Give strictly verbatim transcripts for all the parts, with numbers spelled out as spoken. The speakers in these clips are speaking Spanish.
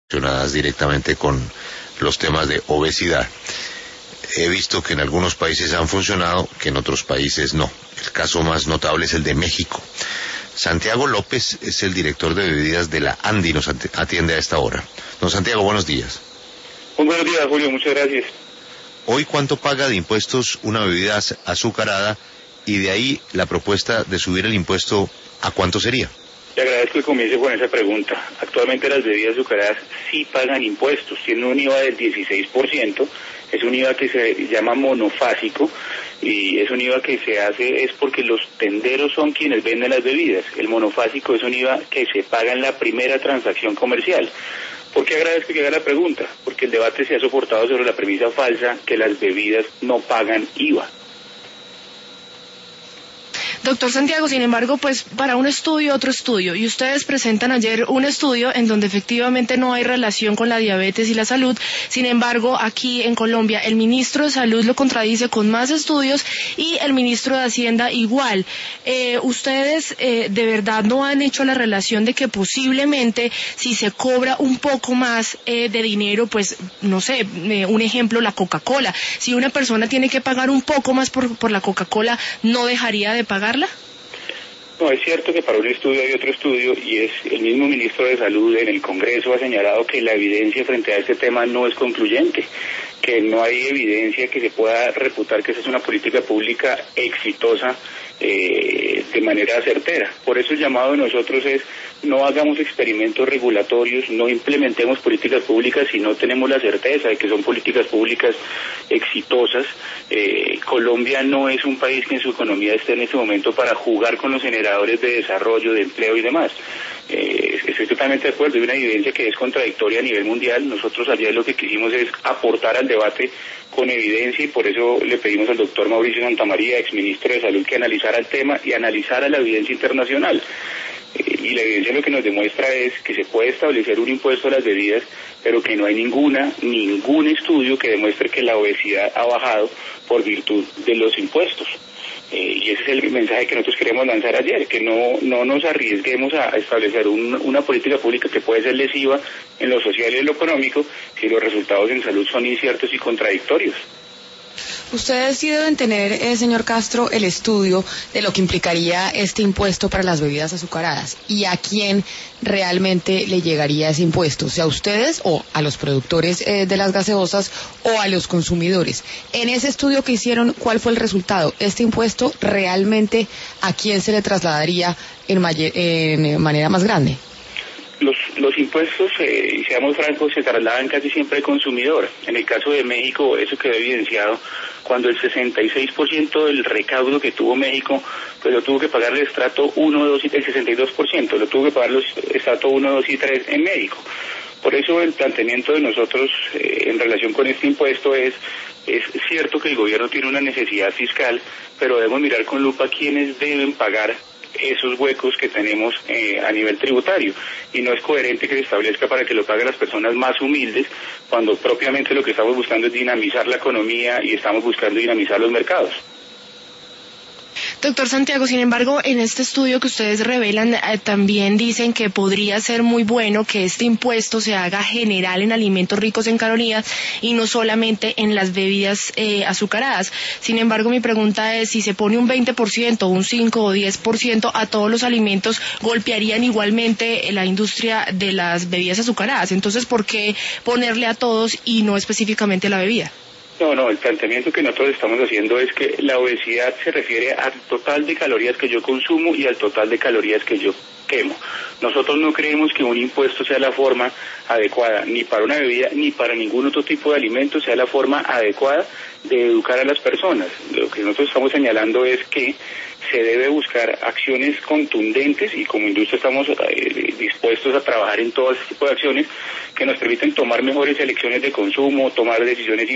relacionadas directamente con los temas de obesidad. He visto que en algunos países han funcionado, que en otros países no. El caso más notable es el de México. Santiago López es el director de bebidas de la ANDI, nos atiende a esta hora. Don Santiago, buenos días. Muy buenos días, Julio, muchas gracias. Hoy, ¿cuánto paga de impuestos una bebida azucarada? Y de ahí la propuesta de subir el impuesto, ¿a cuánto sería? Le agradezco que comience con esa pregunta. Actualmente las bebidas azucaradas sí pagan impuestos, tienen un I V A del dieciséis por ciento, es un I V A que se llama monofásico y es un I V A que se hace es porque los tenderos son quienes venden las bebidas. El monofásico es un I V A que se paga en la primera transacción comercial. ¿Por qué agradezco que haga la pregunta? Porque el debate se ha soportado sobre la premisa falsa que las bebidas no pagan I V A. Doctor Santiago, sin embargo, pues para un estudio, otro estudio, y ustedes presentan ayer un estudio en donde efectivamente no hay relación con la diabetes y la salud. Sin embargo, aquí en Colombia el ministro de Salud lo contradice con más estudios y el ministro de Hacienda igual. Eh, ustedes eh, de verdad no han hecho la relación de que posiblemente si se cobra un poco más eh, de dinero, pues no sé, eh, un ejemplo, la Coca-Cola. Si una persona tiene que pagar un poco más por, por la Coca-Cola, ¿no dejaría de pagar? No, es cierto que para un estudio hay otro estudio y es el mismo ministro de Salud en el Congreso ha señalado que la evidencia frente a este tema no es concluyente, que no hay evidencia que se pueda reputar que esa es una política pública exitosa eh, de manera certera. Por eso el llamado de nosotros es no hagamos experimentos regulatorios, no implementemos políticas públicas si no tenemos la certeza de que son políticas públicas exitosas. Eh, Colombia no es un país que en su economía esté en este momento para jugar con los generadores de desarrollo, de empleo y demás. Eh, estoy totalmente de acuerdo, hay una evidencia que es contradictoria a nivel mundial. Nosotros ayer lo que quisimos es aportar al debate con evidencia y por eso le pedimos al doctor Mauricio Santamaría, exministro de Salud, que analizara el tema y analizara la evidencia internacional. Y la evidencia lo que nos demuestra es que se puede establecer un impuesto a las bebidas, pero que no hay ninguna, ningún estudio que demuestre que la obesidad ha bajado por virtud de los impuestos. Eh, y ese es el mensaje que nosotros queremos lanzar ayer, que no, no nos arriesguemos a establecer un, una política pública que puede ser lesiva en lo social y en lo económico si los resultados en salud son inciertos y contradictorios. Ustedes sí deben tener, eh, señor Castro, el estudio de lo que implicaría este impuesto para las bebidas azucaradas y a quién realmente le llegaría ese impuesto, sea a ustedes o a los productores eh, de las gaseosas o a los consumidores. En ese estudio que hicieron, ¿cuál fue el resultado? ¿Este impuesto realmente a quién se le trasladaría en, mayor, en manera más grande? Los, los impuestos, eh, y seamos francos, se trasladan casi siempre al consumidor. En el caso de México, eso quedó evidenciado cuando el sesenta y seis por ciento del recaudo que tuvo México, pues lo tuvo que pagar el estrato uno, dos y el sesenta y dos por ciento, lo tuvo que pagar los estrato uno, dos y tres en México. Por eso el planteamiento de nosotros eh, en relación con este impuesto es, es cierto que el gobierno tiene una necesidad fiscal, pero debemos mirar con lupa quiénes deben pagar esos huecos que tenemos eh, a nivel tributario, y no es coherente que se establezca para que lo paguen las personas más humildes cuando propiamente lo que estamos buscando es dinamizar la economía y estamos buscando dinamizar los mercados. Doctor Santiago, sin embargo, en este estudio que ustedes revelan eh, también dicen que podría ser muy bueno que este impuesto se haga general en alimentos ricos en calorías y no solamente en las bebidas eh, azucaradas. Sin embargo, mi pregunta es, si se pone un veinte por ciento, un cinco o diez por ciento a todos los alimentos, golpearían igualmente la industria de las bebidas azucaradas. Entonces, ¿por qué ponerle a todos y no específicamente a la bebida? No, no, el planteamiento que nosotros estamos haciendo es que la obesidad se refiere al total de calorías que yo consumo y al total de calorías que yo quemo. Nosotros no creemos que un impuesto sea la forma adecuada, ni para una bebida, ni para ningún otro tipo de alimento sea la forma adecuada de educar a las personas. Lo que nosotros estamos señalando es que se debe buscar acciones contundentes y como industria estamos eh, dispuestos a trabajar en todo este tipo de acciones que nos permiten tomar mejores elecciones de consumo, tomar decisiones informadas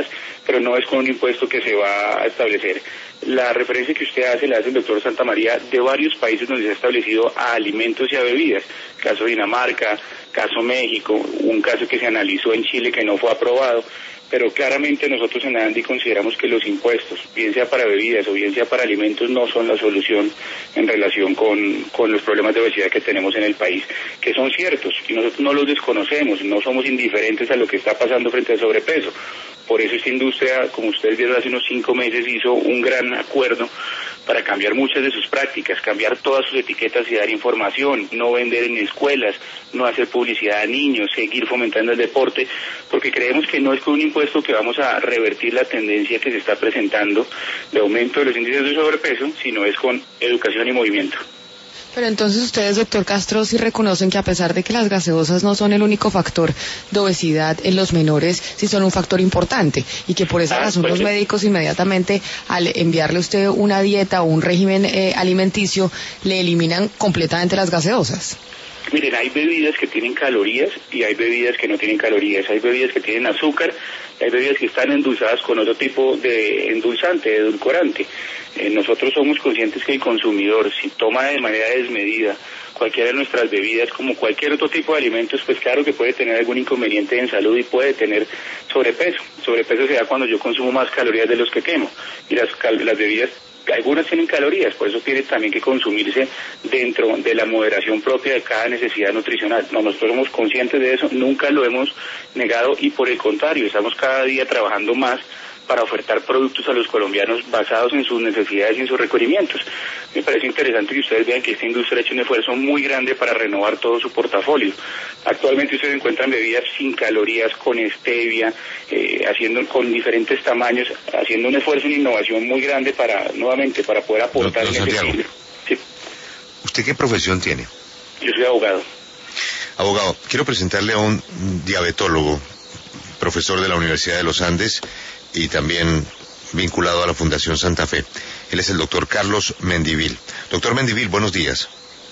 determinadas, pero no es con un impuesto que se va a establecer. La referencia que usted hace la hace el doctor Santamaría de varios países donde se ha establecido a alimentos y a bebidas, caso Dinamarca, caso México, un caso que se analizó en Chile que no fue aprobado, pero claramente nosotros en ANDI consideramos que los impuestos, bien sea para bebidas o bien sea para alimentos, no son la solución en relación con, con los problemas de obesidad que tenemos en el país, que son ciertos y nosotros no los desconocemos, no somos indiferentes a lo que está pasando frente al sobrepeso. Por eso esta industria, como ustedes vieron hace unos cinco meses, hizo un gran acuerdo para cambiar muchas de sus prácticas, cambiar todas sus etiquetas y dar información, no vender en escuelas, no hacer publicidad a niños, seguir fomentando el deporte, porque creemos que no es con un impuesto que vamos a revertir la tendencia que se está presentando de aumento de los índices de sobrepeso, sino es con educación y movimiento. Pero entonces ustedes, doctor Castro, sí reconocen que a pesar de que las gaseosas no son el único factor de obesidad en los menores, sí son un factor importante y que por esa ah, razón pues, los médicos inmediatamente al enviarle a usted una dieta o un régimen eh, alimenticio le eliminan completamente las gaseosas. Miren, hay bebidas que tienen calorías y hay bebidas que no tienen calorías, hay bebidas que tienen azúcar, hay bebidas que están endulzadas con otro tipo de endulzante, de edulcorante. Eh, nosotros somos conscientes que el consumidor, si toma de manera desmedida cualquiera de nuestras bebidas, como cualquier otro tipo de alimentos, pues claro que puede tener algún inconveniente en salud y puede tener sobrepeso. Sobrepeso se da cuando yo consumo más calorías de los que quemo. Y las, las bebidas, algunas tienen calorías, por eso tiene también que consumirse dentro de la moderación propia de cada necesidad nutricional. No, nosotros somos conscientes de eso, nunca lo hemos negado y por el contrario, estamos cada día trabajando más para ofertar productos a los colombianos basados en sus necesidades y en sus requerimientos. Me parece interesante que ustedes vean que esta industria ha hecho un esfuerzo muy grande para renovar todo su portafolio. Actualmente ustedes encuentran bebidas sin calorías, con stevia, eh, haciendo con diferentes tamaños, haciendo un esfuerzo en innovación muy grande para, nuevamente, para poder aportar en ese equilibrio. Sí. ¿Usted qué profesión tiene? Yo soy abogado. Abogado, quiero presentarle a un diabetólogo, profesor de la Universidad de los Andes, y también vinculado a la Fundación Santa Fe. Él es el doctor Carlos Mendivil. Doctor Mendivil, buenos días.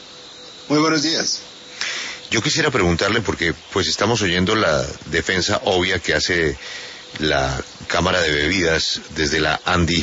Muy buenos días. Yo quisiera preguntarle, porque pues estamos oyendo la defensa obvia que hace la Cámara de Bebidas desde la ANDI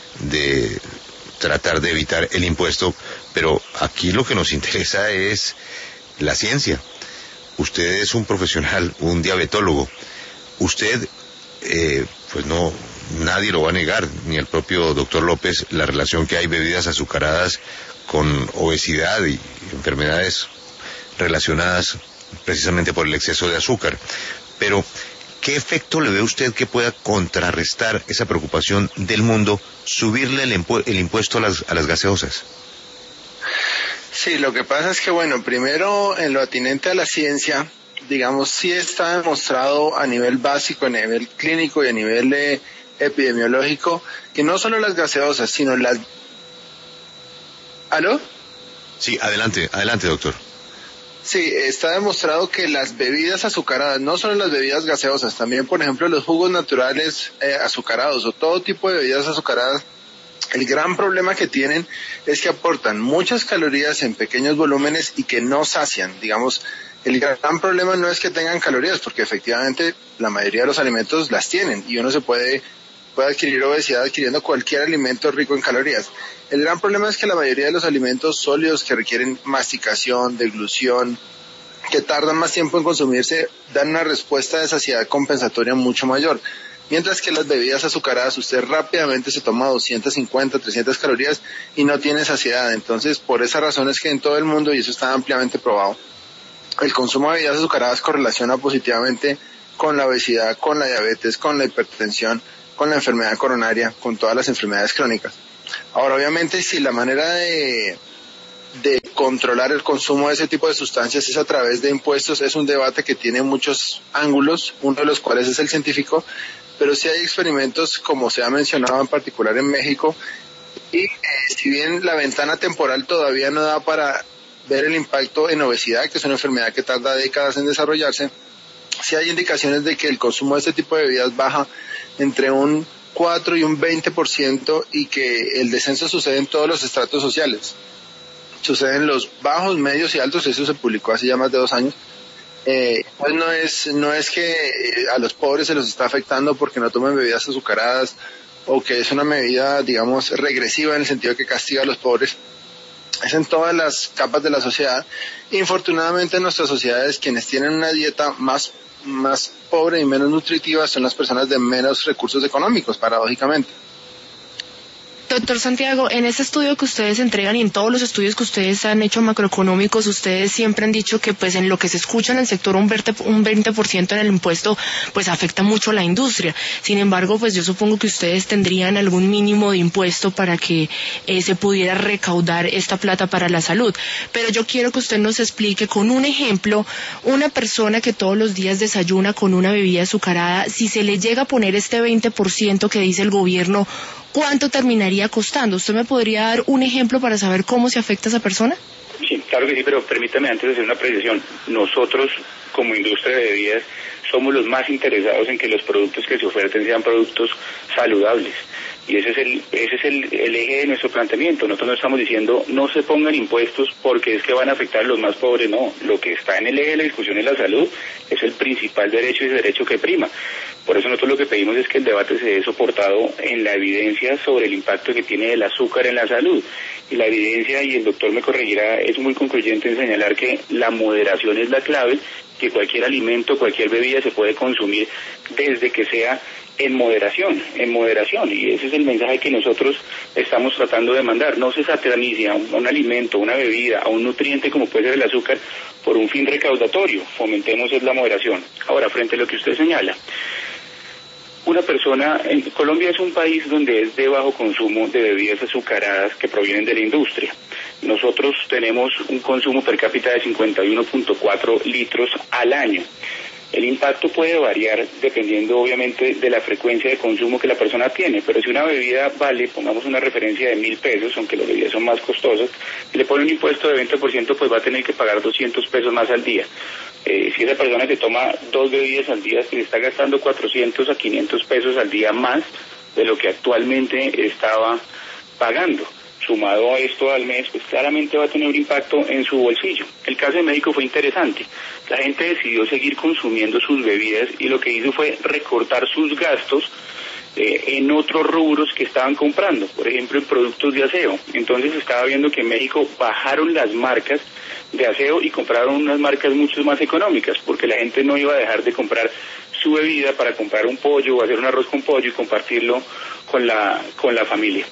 de tratar de evitar el impuesto, pero aquí lo que nos interesa es la ciencia. Usted es un profesional, un diabetólogo. Usted... Eh, pues no, nadie lo va a negar, ni el propio doctor López, la relación que hay bebidas azucaradas con obesidad y enfermedades relacionadas precisamente por el exceso de azúcar. Pero, ¿qué efecto le ve usted que pueda contrarrestar esa preocupación del mundo, subirle el, impu- el impuesto a las, a las gaseosas? Sí, lo que pasa es que, bueno, primero en lo atinente a la ciencia, digamos, sí está demostrado a nivel básico, a nivel clínico y a nivel eh, epidemiológico, que no solo las gaseosas, sino las... ¿Aló? Sí, adelante, adelante, doctor. Sí, está demostrado que las bebidas azucaradas, no solo las bebidas gaseosas, también, por ejemplo, los jugos naturales eh, azucarados o todo tipo de bebidas azucaradas, el gran problema que tienen es que aportan muchas calorías en pequeños volúmenes y que no sacian, digamos. El gran problema no es que tengan calorías, porque efectivamente la mayoría de los alimentos las tienen y uno se puede, puede adquirir obesidad adquiriendo cualquier alimento rico en calorías. El gran problema es que la mayoría de los alimentos sólidos que requieren masticación, deglución, que tardan más tiempo en consumirse, dan una respuesta de saciedad compensatoria mucho mayor. Mientras que las bebidas azucaradas, usted rápidamente se toma doscientas cincuenta, trescientas calorías y no tiene saciedad. Entonces, por esa razón es que en todo el mundo, y eso está ampliamente probado, el consumo de bebidas azucaradas correlaciona positivamente con la obesidad, con la diabetes, con la hipertensión, con la enfermedad coronaria, con todas las enfermedades crónicas. Ahora, obviamente, si la manera de, de controlar el consumo de ese tipo de sustancias es a través de impuestos, es un debate que tiene muchos ángulos, uno de los cuales es el científico, pero sí hay experimentos, como se ha mencionado en particular en México, y eh, si bien la ventana temporal todavía no da para ver el impacto en obesidad, que es una enfermedad que tarda décadas en desarrollarse, sí hay indicaciones de que el consumo de este tipo de bebidas baja entre un cuatro y un veinte por ciento y que el descenso sucede en todos los estratos sociales. Sucede en los bajos, medios y altos, eso se publicó hace ya más de dos años, Eh, pues no es, no es que eh, a los pobres se los está afectando porque no tomen bebidas azucaradas o que es una medida, digamos, regresiva en el sentido de que castiga a los pobres. Es en todas las capas de la sociedad. Infortunadamente en nuestras sociedades quienes tienen una dieta más, más pobre y menos nutritiva son las personas de menos recursos económicos, paradójicamente. Doctor Santiago, en este estudio que ustedes entregan y en todos los estudios que ustedes han hecho macroeconómicos, ustedes siempre han dicho que pues en lo que se escucha en el sector un veinte por ciento en el impuesto pues afecta mucho a la industria. Sin embargo, pues yo supongo que ustedes tendrían algún mínimo de impuesto para que eh, se pudiera recaudar esta plata para la salud. Pero yo quiero que usted nos explique con un ejemplo, una persona que todos los días desayuna con una bebida azucarada, si se le llega a poner este veinte por ciento que dice el gobierno, ¿cuánto terminaría costando? ¿Usted me podría dar un ejemplo para saber cómo se afecta a esa persona? Sí, claro que sí, pero permítame antes de hacer una precisión. Nosotros, como industria de bebidas, somos los más interesados en que los productos que se oferten sean productos saludables. Y ese es el ese es el, el eje de nuestro planteamiento. Nosotros no estamos diciendo no se pongan impuestos porque es que van a afectar a los más pobres, no. Lo que está en el eje de la discusión es la salud, es el principal derecho y ese derecho que prima. Por eso nosotros lo que pedimos es que el debate se dé soportado en la evidencia sobre el impacto que tiene el azúcar en la salud. Y la evidencia, y el doctor me corregirá, es muy concluyente en señalar que la moderación es la clave, que cualquier alimento, cualquier bebida se puede consumir desde que sea en moderación, en moderación, y ese es el mensaje que nosotros estamos tratando de mandar. No se satanice a un, a un alimento, a una bebida, a un nutriente como puede ser el azúcar por un fin recaudatorio. Fomentemos es la moderación. Ahora, frente a lo que usted señala, una persona, en Colombia es un país donde es de bajo consumo de bebidas azucaradas que provienen de la industria. Nosotros tenemos un consumo per cápita de cincuenta y uno punto cuatro litros al año. El impacto puede variar dependiendo obviamente de la frecuencia de consumo que la persona tiene, pero si una bebida vale, pongamos una referencia de mil pesos, aunque las bebidas son más costosas, y le pone un impuesto de veinte por ciento, pues va a tener que pagar doscientos pesos más al día. Eh, si esa persona que toma dos bebidas al día, se está gastando cuatrocientos a quinientos pesos al día más de lo que actualmente estaba pagando. Sumado a esto al mes, pues claramente va a tener un impacto en su bolsillo. El caso de México fue interesante. La gente decidió seguir consumiendo sus bebidas y lo que hizo fue recortar sus gastos eh, en otros rubros que estaban comprando, por ejemplo en productos de aseo. Entonces estaba viendo que en México bajaron las marcas de aseo y compraron unas marcas mucho más económicas, porque la gente no iba a dejar de comprar su bebida para comprar un pollo o hacer un arroz con pollo y compartirlo con la, con la familia.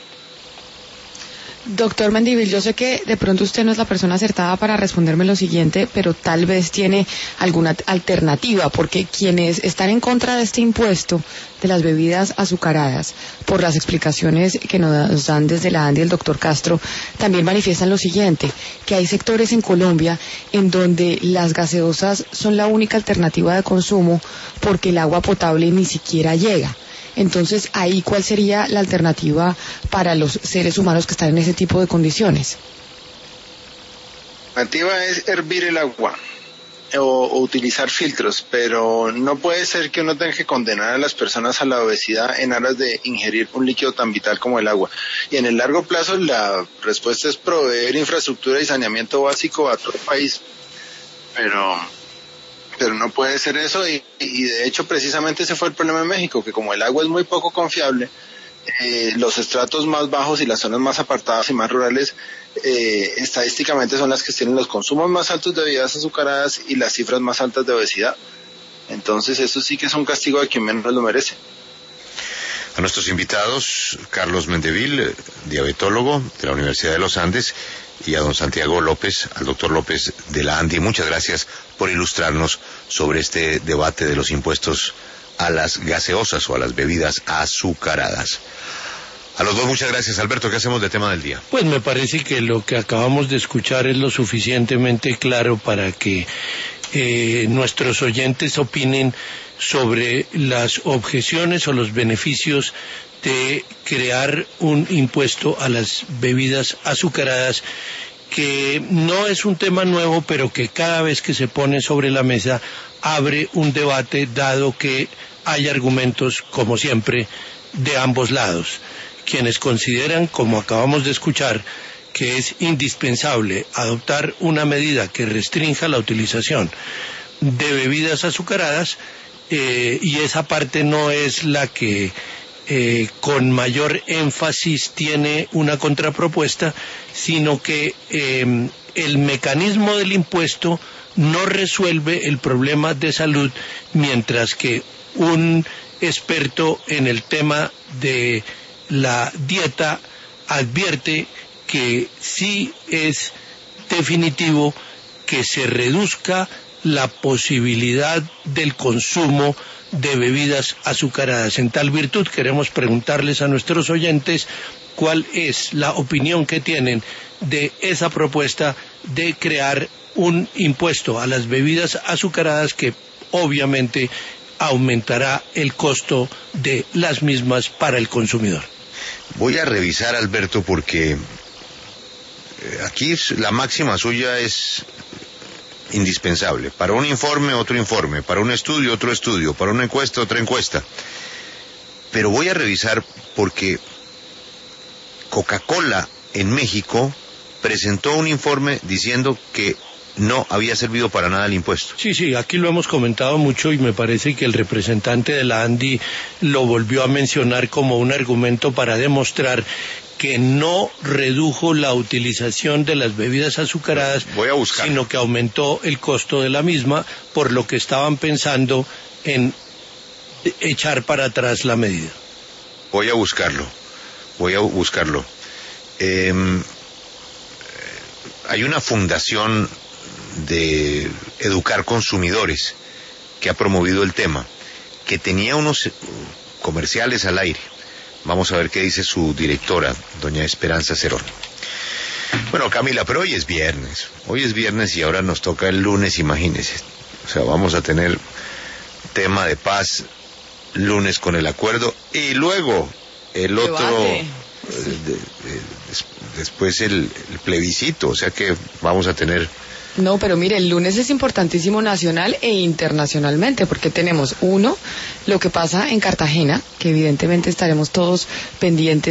Doctor Mendívil, yo sé que de pronto usted no es la persona acertada para responderme lo siguiente, pero tal vez tiene alguna alternativa, porque quienes están en contra de este impuesto de las bebidas azucaradas, por las explicaciones que nos dan desde la ANDI el doctor Castro, también manifiestan lo siguiente, que hay sectores en Colombia en donde las gaseosas son la única alternativa de consumo porque el agua potable ni siquiera llega. Entonces, ahí, ¿cuál sería la alternativa para los seres humanos que están en ese tipo de condiciones? La alternativa es hervir el agua o, o utilizar filtros, pero no puede ser que uno tenga que condenar a las personas a la obesidad en aras de ingerir un líquido tan vital como el agua. Y en el largo plazo la respuesta es proveer infraestructura y saneamiento básico a todo el país, pero... pero no puede ser eso y, y de hecho precisamente ese fue el problema en México, que como el agua es muy poco confiable, eh, los estratos más bajos y las zonas más apartadas y más rurales eh, estadísticamente son las que tienen los consumos más altos de bebidas azucaradas y las cifras más altas de obesidad. Entonces eso sí que es un castigo a quien menos lo merece. A nuestros invitados, Carlos Mendívil, diabetólogo de la Universidad de los Andes, y a don Santiago López, al doctor López de la ANDI, muchas gracias por ilustrarnos sobre este debate de los impuestos a las gaseosas o a las bebidas azucaradas. A los dos muchas gracias. Alberto, ¿qué hacemos de tema del día? Pues me parece que lo que acabamos de escuchar es lo suficientemente claro para que eh, nuestros oyentes opinen sobre las objeciones o los beneficios de crear un impuesto a las bebidas azucaradas, que no es un tema nuevo, pero que cada vez que se pone sobre la mesa abre un debate, dado que hay argumentos, como siempre, de ambos lados. Quienes consideran, como acabamos de escuchar, que es indispensable adoptar una medida que restrinja la utilización de bebidas azucaradas, eh, y esa parte no es la que eh, con mayor énfasis tiene una contrapropuesta, sino que eh, el mecanismo del impuesto no resuelve el problema de salud, mientras que un experto en el tema de la dieta advierte que sí es definitivo que se reduzca la posibilidad del consumo de bebidas azucaradas. En tal virtud queremos preguntarles a nuestros oyentes cuál es la opinión que tienen de esa propuesta de crear un impuesto a las bebidas azucaradas que obviamente aumentará el costo de las mismas para el consumidor. Voy a revisar, Alberto, porque aquí la máxima suya es indispensable. Para un informe, otro informe. Para un estudio, otro estudio. Para una encuesta, otra encuesta. Pero voy a revisar porque Coca-Cola en México presentó un informe diciendo que no había servido para nada el impuesto. Sí, sí, aquí lo hemos comentado mucho y me parece que el representante de la ANDI lo volvió a mencionar como un argumento para demostrar que no redujo la utilización de las bebidas azucaradas, Voy a buscar. sino que aumentó el costo de la misma, por lo que estaban pensando en echar para atrás la medida. Voy a buscarlo, voy a buscarlo. Eh, hay una fundación de Educar Consumidores que ha promovido el tema, que tenía unos comerciales al aire. Vamos a ver qué dice su directora, doña Esperanza Cerón. Bueno, Camila, pero hoy es viernes, hoy es viernes y ahora nos toca el lunes, imagínese. O sea, vamos a tener tema de paz lunes con el acuerdo y luego el otro, eh, de, de, des, después el, el plebiscito, o sea que vamos a tener... No, pero mire, el lunes es importantísimo nacional e internacionalmente, porque tenemos, uno, lo que pasa en Cartagena, que evidentemente estaremos todos pendientes